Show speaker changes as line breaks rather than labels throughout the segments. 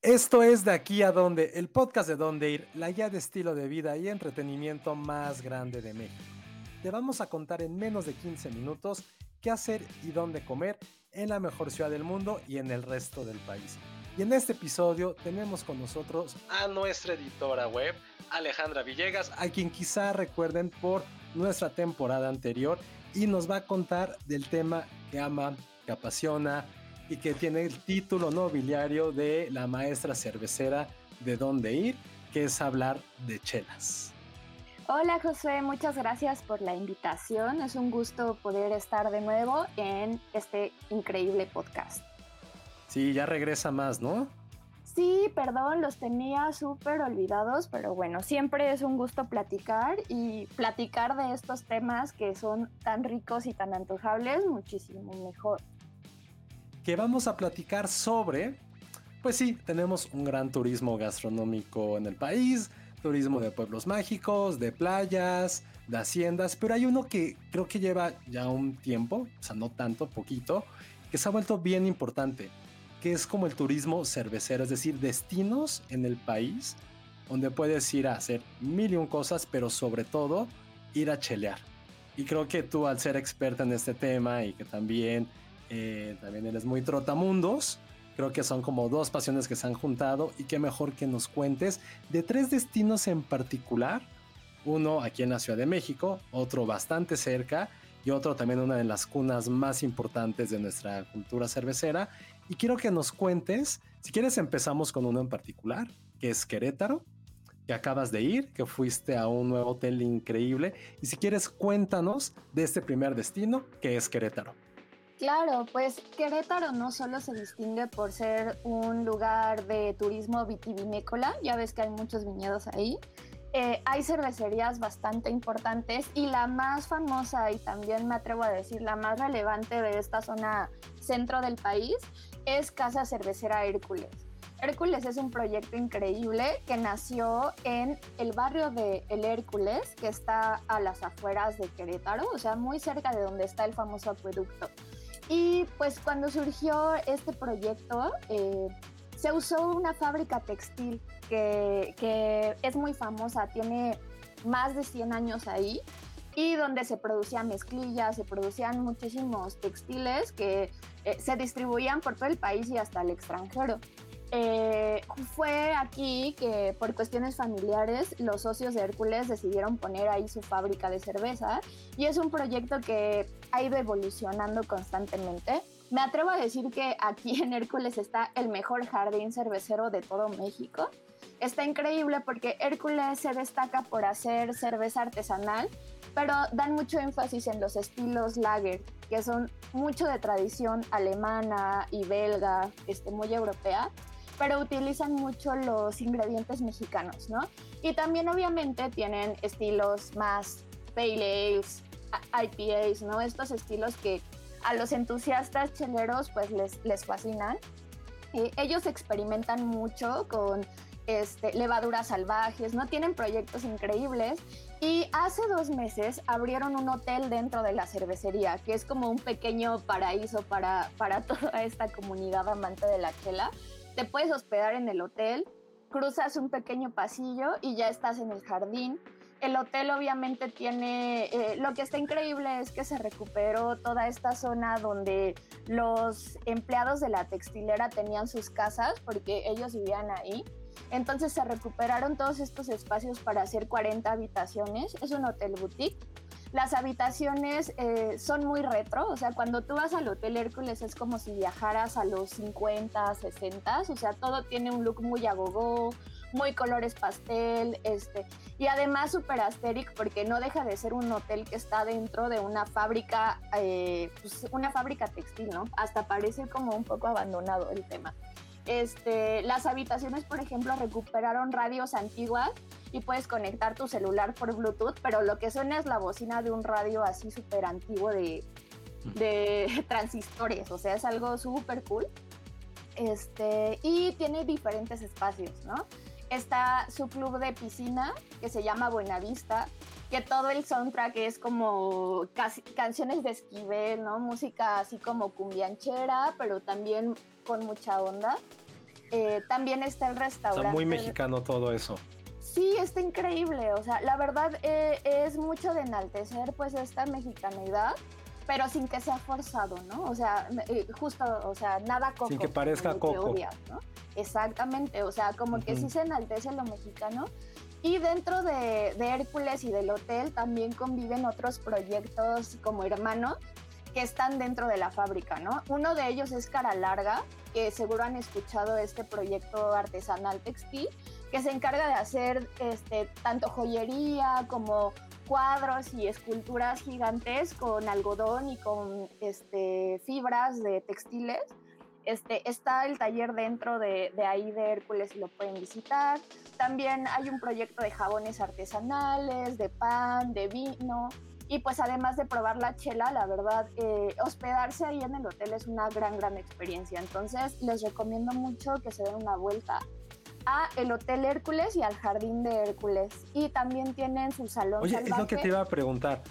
Esto es De Aquí a Dónde, el podcast de Dónde Ir, la guía de estilo de vida y entretenimiento más grande de México. Te vamos a contar en menos de 15 minutos qué hacer y dónde comer en la mejor ciudad del mundo y en el resto del país. Y en este episodio tenemos con nosotros a nuestra editora web, Alejandra Villegas, a quien quizá recuerden por nuestra temporada anterior, y nos va a contar del tema que ama, que apasiona y que tiene el título nobiliario de la maestra cervecera de Dónde Ir, que es hablar de chelas.
Hola Josué, muchas gracias por la invitación. Es un gusto poder estar de nuevo en este increíble podcast.
Sí, ya regresa más, ¿no?
Sí, perdón, los tenía súper olvidados, pero bueno, siempre es un gusto platicar y platicar de estos temas que son tan ricos y tan antojables, muchísimo mejor.
Que vamos a platicar sobre, pues sí, tenemos un gran turismo gastronómico en el país, turismo de pueblos mágicos, de playas, de haciendas, pero hay uno que creo que lleva ya un tiempo, o sea, no tanto, poquito, que se ha vuelto bien importante, que es como el turismo cervecero, es decir, destinos en el país donde puedes ir a hacer mil y un cosas, pero sobre todo ir a chelear. Y creo que tú, al ser experta en este tema y que también eres muy trotamundos, creo que son como dos pasiones que se han juntado, y qué mejor que nos cuentes de tres destinos en particular. Uno aquí en la Ciudad de México, otro bastante cerca y otro también una de las cunas más importantes de nuestra cultura cervecera. Y quiero que nos cuentes, si quieres empezamos con uno en particular, que es Querétaro, que acabas de ir, que fuiste a un nuevo hotel increíble. Y si quieres, cuéntanos de este primer destino, que es Querétaro.
Claro, pues Querétaro no solo se distingue por ser un lugar de turismo vitivinícola, ya ves que hay muchos viñedos ahí. Hay cervecerías bastante importantes y la más famosa, y también me atrevo a decir la más relevante de esta zona centro del país, es Casa Cervecera Hércules. Hércules es un proyecto increíble que nació en el barrio de El Hércules, que está a las afueras de Querétaro, o sea, muy cerca de donde está el famoso acueducto. Y pues cuando surgió este proyecto, se usó una fábrica textil que es muy famosa, tiene más de 100 años ahí, y donde se producían mezclillas, se producían muchísimos textiles que se distribuían por todo el país y hasta el extranjero. Fue aquí que por cuestiones familiares los socios de Hércules decidieron poner ahí su fábrica de cerveza, y es un proyecto que ha ido evolucionando constantemente. Me atrevo a decir que aquí en Hércules está el mejor jardín cervecero de todo México. Está increíble porque Hércules se destaca por hacer cerveza artesanal, pero dan mucho énfasis en los estilos lager, que son mucho de tradición alemana y belga, muy europea, pero utilizan mucho los ingredientes mexicanos, ¿no? Y también obviamente tienen estilos más pale ales, IPAs, ¿no? Estos estilos que a los entusiastas cheleros pues les fascinan. Ellos experimentan mucho con levaduras salvajes, ¿no? Tienen proyectos increíbles, y hace 2 meses abrieron un hotel dentro de la cervecería, que es como un pequeño paraíso para toda esta comunidad amante de la chela. Te puedes hospedar en el hotel, cruzas un pequeño pasillo y ya estás en el jardín. El hotel obviamente tiene, lo que está increíble es que se recuperó toda esta zona donde los empleados de la textilera tenían sus casas porque ellos vivían ahí. Entonces se recuperaron todos estos espacios para hacer 40 habitaciones. Es un hotel boutique. Las habitaciones son muy retro, o sea, cuando tú vas al Hotel Hércules es como si viajaras a los 50, 60, o sea, todo tiene un look muy agogó, muy colores pastel, y además súper asteric porque no deja de ser un hotel que está dentro de una fábrica, pues una fábrica textil, ¿no? Hasta parece como un poco abandonado el tema. Las habitaciones, por ejemplo, recuperaron radios antiguas y puedes conectar tu celular por Bluetooth, pero lo que suena es la bocina de un radio así súper antiguo de transistores, o sea, es algo súper cool. Y tiene diferentes espacios, ¿no? Está su club de piscina, que se llama Buenavista, que todo el soundtrack es como canciones de Esquivel, ¿no? Música así como cumbianchera, pero también con mucha onda. También está el
O
restaurante.
sea, muy mexicano todo eso.
Sí, está increíble. O sea, la verdad es mucho de enaltecer pues esta mexicanidad, pero sin que sea forzado, ¿no? O sea, justo, o sea, nada coco.
Sin que parezca
como
coco.
odias, ¿no? Exactamente, o sea, como que sí se enaltece lo mexicano. Y dentro de Hércules y del hotel también conviven otros proyectos como hermanos que están dentro de la fábrica, ¿no? Uno de ellos es Cara Larga, que seguro han escuchado este proyecto artesanal textil, que se encarga de hacer tanto joyería como cuadros y esculturas gigantes con algodón y con fibras de textiles. Está el taller dentro de ahí de Hércules y lo pueden visitar. También hay un proyecto de jabones artesanales, de pan, de vino. Y pues además de probar la chela, la verdad, hospedarse ahí en el hotel es una gran experiencia. Entonces les recomiendo mucho que se den una vuelta a el Hotel Hércules y al Jardín de Hércules. Y también tienen su salón
Oye,
salvaje.
es lo que te iba a preguntar.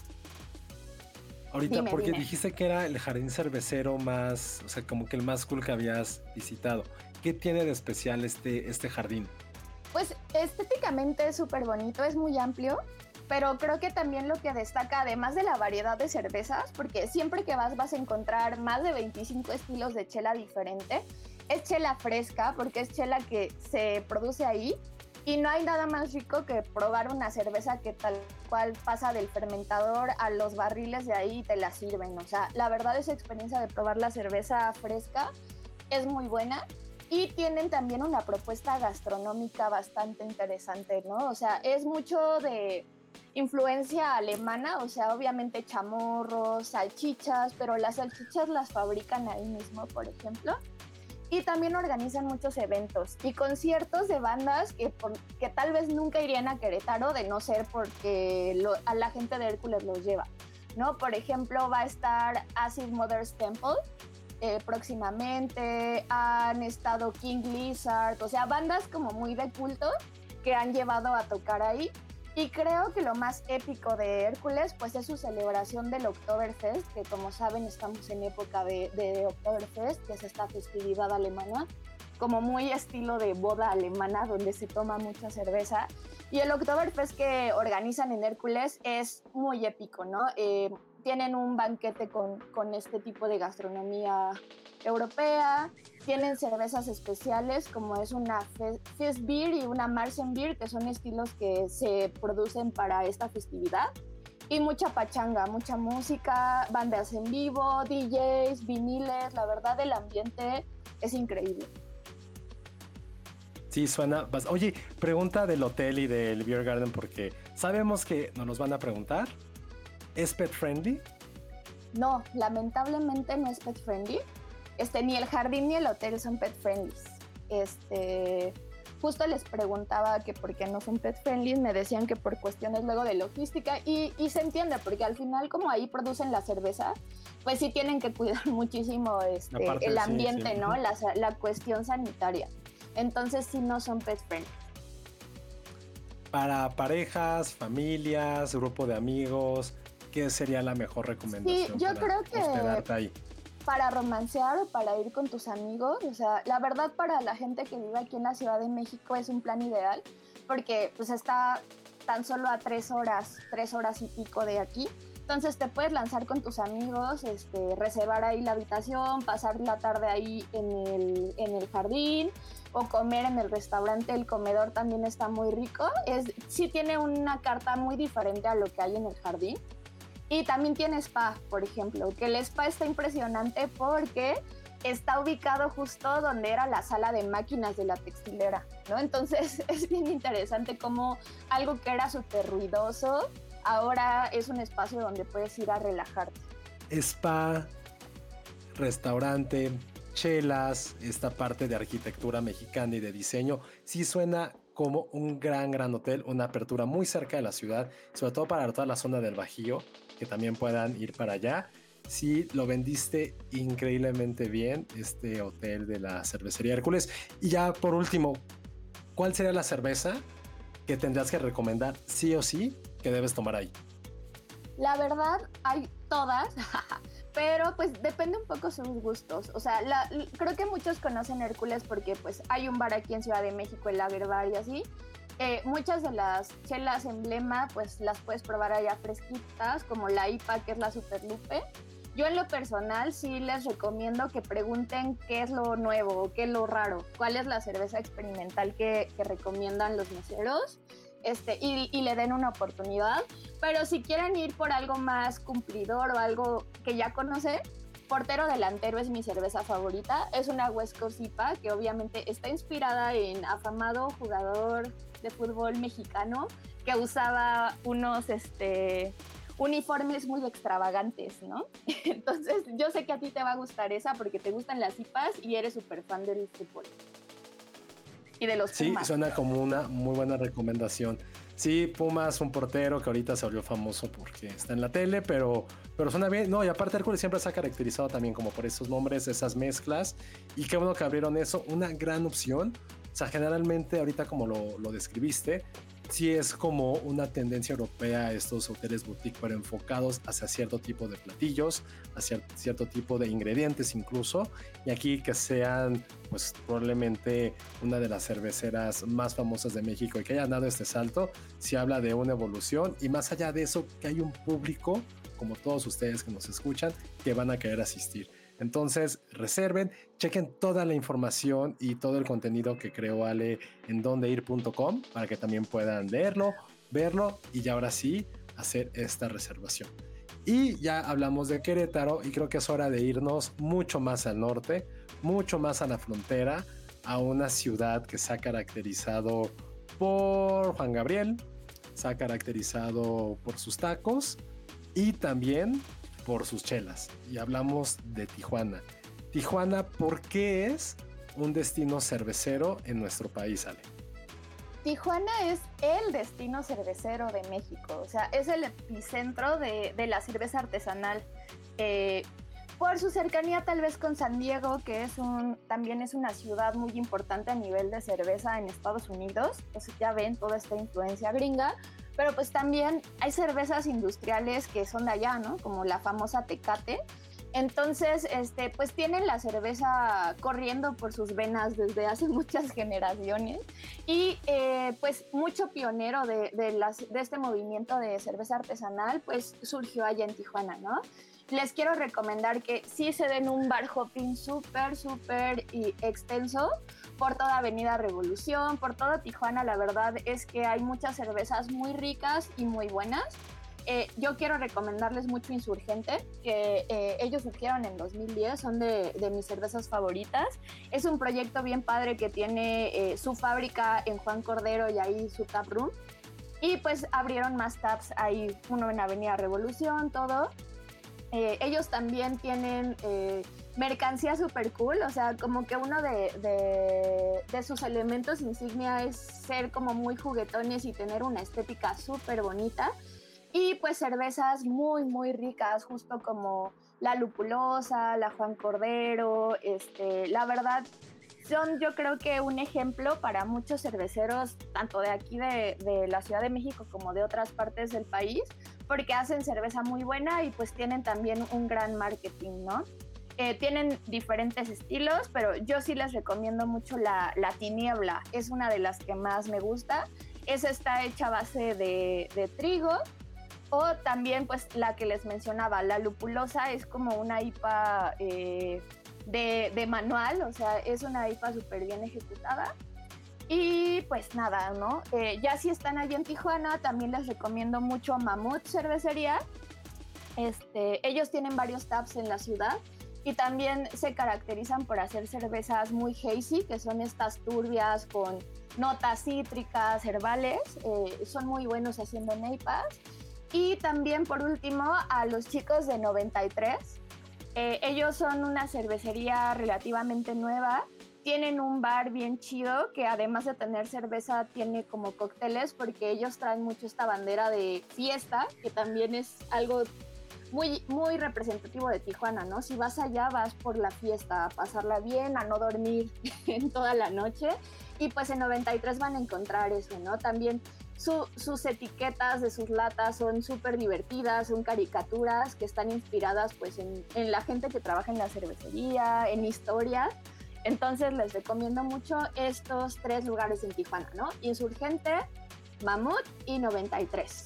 Ahorita,
Dime,
porque
dime.
dijiste que era el jardín cervecero más, o sea, como que el más cool que habías visitado. ¿Qué tiene de especial este jardín?
Pues estéticamente es súper bonito, es muy amplio, pero creo que también lo que destaca, además de la variedad de cervezas, porque siempre que vas a encontrar más de 25 estilos de chela diferente, es chela fresca, porque es chela que se produce ahí, y no hay nada más rico que probar una cerveza que tal cual pasa del fermentador a los barriles de ahí y te la sirven. O sea, la verdad esa experiencia de probar la cerveza fresca es muy buena. Y tienen también una propuesta gastronómica bastante interesante, ¿no? O sea, es mucho de influencia alemana, o sea, obviamente chamorros, salchichas, pero las salchichas las fabrican ahí mismo, por ejemplo. Y también organizan muchos eventos y conciertos de bandas que tal vez nunca irían a Querétaro de no ser porque a la gente de Hércules los lleva, ¿no? Por ejemplo, va a estar Acid Mother's Temple, próximamente, han estado King Lizard, o sea, bandas como muy de culto que han llevado a tocar ahí. Y creo que lo más épico de Hércules pues es su celebración del Oktoberfest, que como saben estamos en época de Oktoberfest, que es esta festividad alemana, como muy estilo de boda alemana donde se toma mucha cerveza. Y el Oktoberfest que organizan en Hércules es muy épico, ¿no? Tienen un banquete con este tipo de gastronomía europea, tienen cervezas especiales como es una Fest Beer y una Marzen Beer, que son estilos que se producen para esta festividad, y mucha pachanga, mucha música, bandas en vivo, DJs, viniles, la verdad el ambiente es increíble.
Sí, suena. Oye, pregunta del hotel y del Beer Garden, porque sabemos que nos van a preguntar. ¿Es pet friendly?
No, lamentablemente no es pet friendly. Ni el jardín ni el hotel son pet friendly. Justo les preguntaba que por qué no son pet friendly, me decían que por cuestiones luego de logística y se entiende, porque al final como ahí producen la cerveza, pues sí tienen que cuidar muchísimo el ambiente, sí. ¿No? La cuestión sanitaria. Entonces sí no son pet friendly.
Para parejas, familias, grupo de amigos, ¿qué sería la mejor recomendación?
Sí, yo creo que
hospedarte ahí?
Para romancear o para ir con tus amigos, o sea, la verdad para la gente que vive aquí en la Ciudad de México es un plan ideal, porque pues está tan solo a 3 horas y pico de aquí. Entonces te puedes lanzar con tus amigos, reservar ahí la habitación, pasar la tarde ahí en el jardín o comer en el restaurante. El comedor también está muy rico. Sí tiene una carta muy diferente a lo que hay en el jardín. Y también tiene spa, por ejemplo, que el spa está impresionante porque está ubicado justo donde era la sala de máquinas de la textilera, ¿no? Entonces es bien interesante cómo algo que era súper ruidoso ahora es un espacio donde puedes ir a relajarte.
Spa, restaurante, chelas, esta parte de arquitectura mexicana y de diseño, sí suena como un gran hotel, una apertura muy cerca de la ciudad, sobre todo para toda la zona del Bajío, que también puedan ir para allá. Sí, lo vendiste increíblemente bien, este hotel de la cervecería Hércules. Y ya por último, ¿cuál sería la cerveza que tendrías que recomendar sí o sí que debes tomar ahí?
La verdad, hay todas, pero pues depende un poco sus gustos. O sea, creo que muchos conocen Hércules porque pues hay un bar aquí en Ciudad de México, el Lager Bar y así. Muchas de las chelas emblema pues las puedes probar allá fresquitas, como la IPA, que es la Super Lupe. Yo en lo personal sí les recomiendo que pregunten qué es lo nuevo, qué es lo raro, cuál es la cerveza experimental que recomiendan los meseros, y le den una oportunidad. Pero si quieren ir por algo más cumplidor o algo que ya conocen, Portero Delantero es mi cerveza favorita. Es una West Coast IPA que obviamente está inspirada en afamado jugador de fútbol mexicano que usaba unos uniformes muy extravagantes, ¿no? Entonces yo sé que a ti te va a gustar esa porque te gustan las IPAs y eres súper fan del fútbol. Y de los Pumas.
Sí, suena como una muy buena recomendación. Sí, Pumas, un portero que ahorita se volvió famoso porque está en la tele, pero suena bien. No, y aparte Hércules siempre se ha caracterizado también como por esos nombres, esas mezclas. Y qué bueno que abrieron eso, una gran opción. O sea, generalmente ahorita como lo describiste, sí es como una tendencia europea estos hoteles boutique, pero enfocados hacia cierto tipo de platillos, hacia cierto tipo de ingredientes incluso, y aquí que sean pues probablemente una de las cerveceras más famosas de México y que hayan dado este salto, sí habla de una evolución, y más allá de eso, que hay un público como todos ustedes que nos escuchan que van a querer asistir. Entonces reserven, chequen toda la información y todo el contenido que creó Ale en dondeir.com para que también puedan leerlo, verlo y ya ahora sí hacer esta reservación. Y ya hablamos de Querétaro y creo que es hora de irnos mucho más al norte, mucho más a la frontera, a una ciudad que se ha caracterizado por Juan Gabriel, se ha caracterizado por sus tacos y también por sus chelas, y hablamos de Tijuana. Tijuana, ¿por qué es un destino cervecero en nuestro país, Ale?
Tijuana es el destino cervecero de México, o sea, es el epicentro de la cerveza artesanal. Por su cercanía tal vez con San Diego, que también es una ciudad muy importante a nivel de cerveza en Estados Unidos, pues ya ven toda esta influencia gringa, pero pues también hay cervezas industriales que son de allá, ¿no? Como la famosa Tecate. Entonces, pues tienen la cerveza corriendo por sus venas desde hace muchas generaciones y pues mucho pionero de este movimiento de cerveza artesanal, pues surgió allá en Tijuana, ¿no? Les quiero recomendar que sí se den un bar hopping súper y extenso por toda Avenida Revolución, por todo Tijuana. La verdad es que hay muchas cervezas muy ricas y muy buenas. Yo quiero recomendarles mucho Insurgente, que ellos surgieron en 2010, son de mis cervezas favoritas. Es un proyecto bien padre que tiene su fábrica en Juan Cordero y ahí su tap room. Y pues abrieron más taps ahí, uno en Avenida Revolución, todo. Ellos también tienen mercancía súper cool, o sea, como que uno de sus elementos insignia es ser como muy juguetones y tener una estética súper bonita. Y pues cervezas muy ricas, justo como la Lupulosa, la Juan Cordero, la verdad son yo creo que un ejemplo para muchos cerveceros, tanto de aquí de la Ciudad de México como de otras partes del país, porque hacen cerveza muy buena y pues tienen también un gran marketing, ¿no? Tienen diferentes estilos, pero yo sí les recomiendo mucho la Tiniebla, es una de las que más me gusta. Esa está hecha a base de trigo. O también, pues, la que les mencionaba, la Lupulosa, es como una IPA de manual, o sea, es una IPA súper bien ejecutada. Y pues nada, ¿no? Ya si están allí en Tijuana, también les recomiendo mucho Mamut Cervecería. Ellos tienen varios taps en la ciudad y también se caracterizan por hacer cervezas muy hazy, que son estas turbias con notas cítricas, herbales. Son muy buenos haciendo IPAs. Y también, por último, a los chicos de 93. Ellos son una cervecería relativamente nueva. Tienen un bar bien chido que además de tener cerveza tiene como cócteles porque ellos traen mucho esta bandera de fiesta, que también es algo muy representativo de Tijuana, ¿no? Si vas allá, vas por la fiesta, a pasarla bien, a no dormir en toda la noche. Y pues en 93 van a encontrar eso, ¿no? También sus etiquetas de sus latas son súper divertidas, son caricaturas que están inspiradas pues en la gente que trabaja en la cervecería, en historia. Entonces les recomiendo mucho estos 3 lugares en Tijuana, ¿no? Insurgente, Mamut y 93.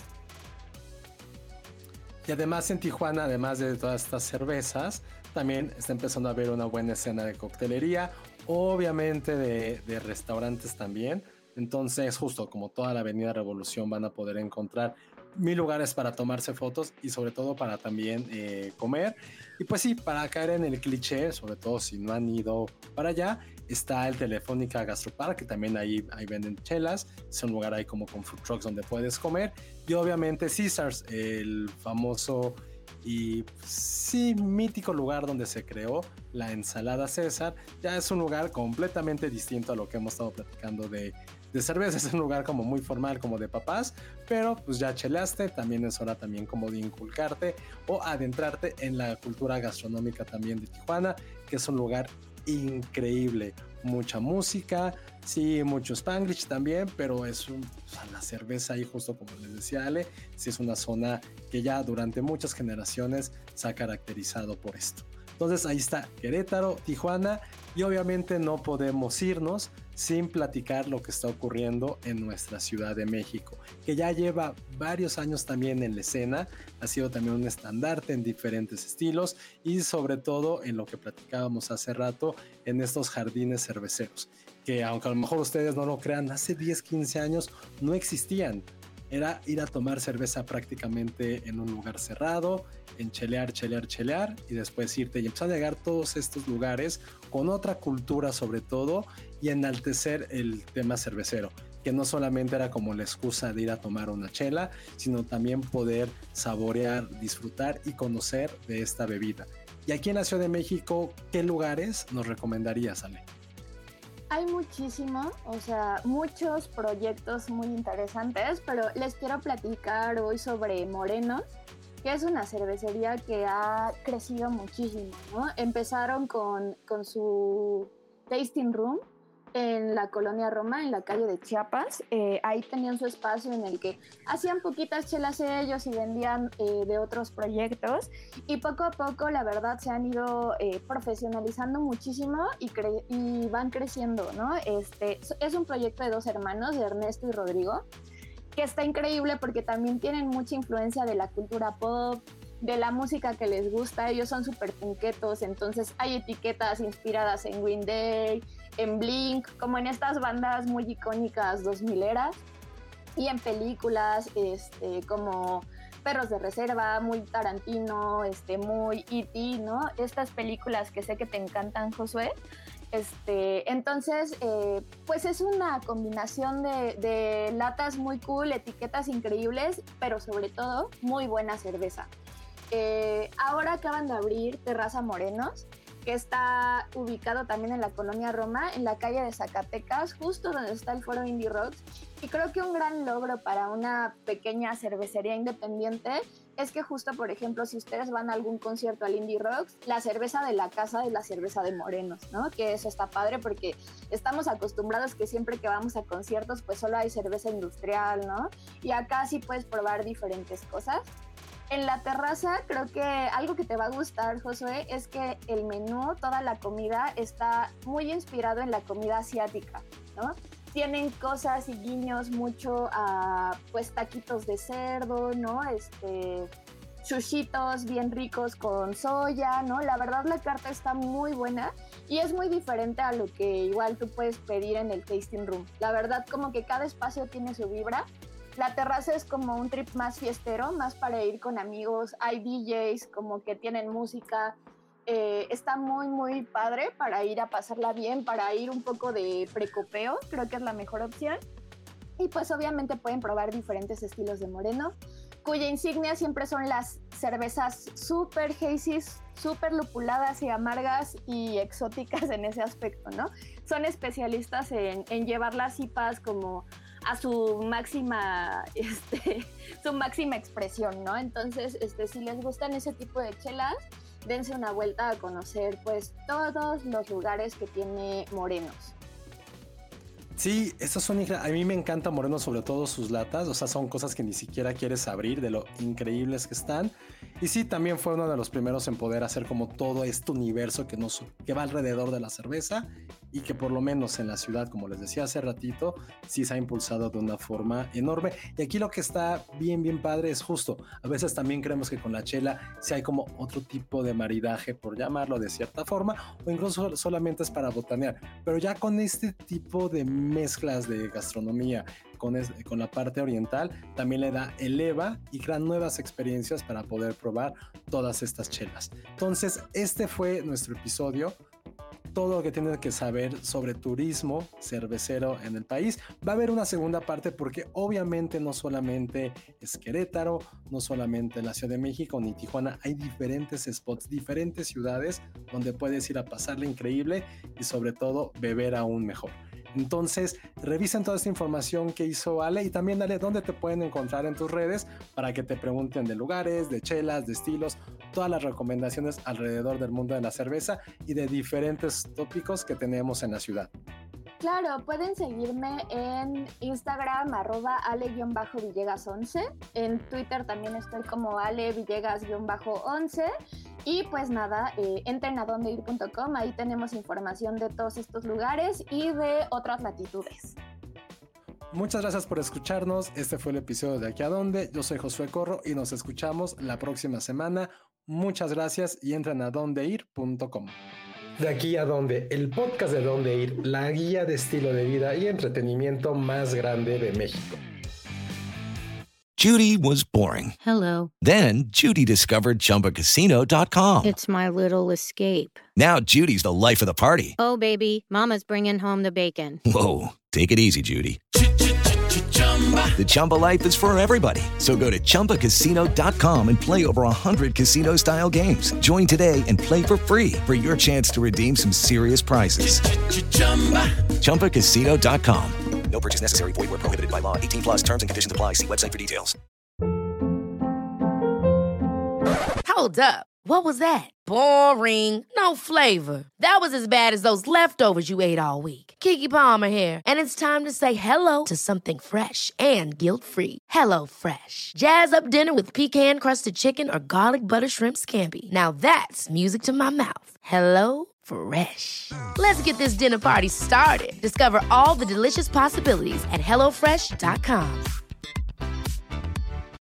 Y además en Tijuana, además de todas estas cervezas, también está empezando a haber una buena escena de coctelería, obviamente de restaurantes también. Entonces, justo como toda la Avenida Revolución, van a poder encontrar 1000 lugares para tomarse fotos y sobre todo para también comer. Y pues sí, para caer en el cliché, sobre todo si no han ido para allá, está el Telefónica Gastropark, que también ahí venden chelas. Es un lugar ahí como con food trucks donde puedes comer. Y obviamente Caesars, el famoso y sí mítico lugar donde se creó la ensalada César. Ya es un lugar completamente distinto a lo que hemos estado platicando de cerveza. Es un lugar como muy formal, como de papás, pero pues ya cheleaste, también es hora también como de inculcarte o adentrarte en la cultura gastronómica también de Tijuana, que es un lugar increíble. Mucha música, sí, mucho Spanglish también, pero es la cerveza ahí, justo como les decía Ale, sí es una zona que ya durante muchas generaciones se ha caracterizado por esto. Entonces ahí está Querétaro, Tijuana, y obviamente no podemos irnos sin platicar lo que está ocurriendo en nuestra Ciudad de México, que ya lleva varios años también en la escena, ha sido también un estandarte en diferentes estilos y sobre todo en lo que platicábamos hace rato, en estos jardines cerveceros, que aunque a lo mejor ustedes no lo crean, hace 10, 15 años no existían. Era ir a tomar cerveza prácticamente en un lugar cerrado, en chelear y después irte, y empezar a llegar todos estos lugares con otra cultura sobre todo y enaltecer el tema cervecero, que no solamente era como la excusa de ir a tomar una chela, sino también poder saborear, disfrutar y conocer de esta bebida. Y aquí en la Ciudad de México, ¿qué lugares nos recomendarías, Ale?
Hay muchísimo, o sea, muchos proyectos muy interesantes, pero les quiero platicar hoy sobre Morenos, que es una cervecería que ha crecido muchísimo, ¿no? Empezaron con su tasting room en la colonia Roma, en la calle de Chiapas. Ahí tenían su espacio en el que hacían poquitas chelas ellos y vendían de otros proyectos. Y poco a poco, la verdad, se han ido profesionalizando muchísimo y van creciendo, ¿no? Es un proyecto de 2 hermanos, de Ernesto y Rodrigo, que está increíble porque también tienen mucha influencia de la cultura pop, de la música que les gusta. Ellos son súper punquetos, entonces hay etiquetas inspiradas en Green Day, en Blink, como en estas bandas muy icónicas 2000eras, y en películas como Perros de Reserva, muy Tarantino, muy E.T., ¿no? Estas películas que sé que te encantan, Josué. Entonces, pues es una combinación de latas muy cool, etiquetas increíbles, pero sobre todo muy buena cerveza. Ahora acaban de abrir Terraza Morenos, que está ubicado también en la colonia Roma, en la calle de Zacatecas, justo donde está el foro Indie Rocks. Y creo que un gran logro para una pequeña cervecería independiente es que justo, por ejemplo, si ustedes van a algún concierto al Indie Rocks, la cerveza de la casa es la cerveza de Morenos, ¿no? Que eso está padre porque estamos acostumbrados que siempre que vamos a conciertos pues solo hay cerveza industrial, ¿no? Y acá sí puedes probar diferentes cosas. En la terraza creo que algo que te va a gustar, Josué, es que el menú, toda la comida está muy inspirado en la comida asiática, ¿no? Tienen cosas y guiños mucho a pues taquitos de cerdo, ¿no? Sushitos bien ricos con soya, ¿no? La verdad la carta está muy buena y es muy diferente a lo que igual tú puedes pedir en el tasting room. La verdad como que cada espacio tiene su vibra. La terraza es como un trip más fiestero, más para ir con amigos. Hay DJs como que tienen música. Está muy, muy padre para ir a pasarla bien, para ir un poco de precopeo. Creo que es la mejor opción. Y pues obviamente pueden probar diferentes estilos de Moreno, cuya insignia siempre son las cervezas súper hazy, súper lupuladas y amargas y exóticas en ese aspecto, ¿no? Son especialistas en llevar las IPAs como a su máxima expresión, ¿no? Entonces, si les gustan ese tipo de chelas, dense una vuelta a conocer pues todos los lugares que tiene Morenos.
Sí, estas son a mí me encanta Moreno, sobre todo sus latas, o sea, son cosas que ni siquiera quieres abrir de lo increíbles que están. Y sí, también fue uno de los primeros en poder hacer como todo este universo que va alrededor de la cerveza y que por lo menos en la ciudad, como les decía hace ratito, sí se ha impulsado de una forma enorme. Y aquí lo que está bien padre es justo, a veces también creemos que con la chela sí hay como otro tipo de maridaje, por llamarlo de cierta forma, o incluso solamente es para botanear, pero ya con este tipo de mezclas de gastronomía con la parte oriental, también eleva y crea nuevas experiencias para poder probar todas estas chelas. Entonces, este fue nuestro episodio. Todo lo que tienen que saber sobre turismo cervecero en el país. Va a haber una segunda parte porque obviamente no solamente es Querétaro, no solamente la Ciudad de México ni Tijuana, hay diferentes spots, diferentes ciudades donde puedes ir a pasarle increíble y sobre todo beber aún mejor. Entonces, revisen toda esta información que hizo Ale y también Ale, ¿dónde te pueden encontrar en tus redes para que te pregunten de lugares, de chelas, de estilos, todas las recomendaciones alrededor del mundo de la cerveza y de diferentes tópicos que tenemos en la ciudad?
Claro, pueden seguirme en Instagram @ale-villegas11, en Twitter también estoy como ale-villegas-11 y pues nada, entren a dondeir.com, ahí tenemos información de todos estos lugares y de otras latitudes.
Muchas gracias por escucharnos, este fue el episodio de Aquí a Dónde, yo soy Josué Corro y nos escuchamos la próxima semana. Muchas gracias y entren a dondeir.com. De Aquí a Dónde, el podcast de Dónde Ir, la guía de estilo de vida y entretenimiento más grande de México.
Judy was boring.
Hello.
Then Judy discovered ChumbaCasino.com.
It's my little escape.
Now Judy's the life of the party.
Oh, baby, mama's bringing home the bacon.
Whoa, take it easy, Judy. The Chumba life is for everybody. So go to ChumbaCasino.com and play over 100 casino-style games. Join today and play for free for your chance to redeem some serious prizes. ChumbaCasino.com. No purchase necessary. Void where prohibited by law. 18 plus terms and conditions apply. See website for details.
Hold up. What was that? Boring. No flavor. That was as bad as those leftovers you ate all week. Keke Palmer here. And it's time to say hello to something fresh and guilt-free. Hello Fresh. Jazz up dinner with pecan-crusted chicken or garlic butter shrimp scampi. Now that's music to my mouth. Hello Fresh. Let's get this dinner party started. Discover all the delicious possibilities at HelloFresh.com.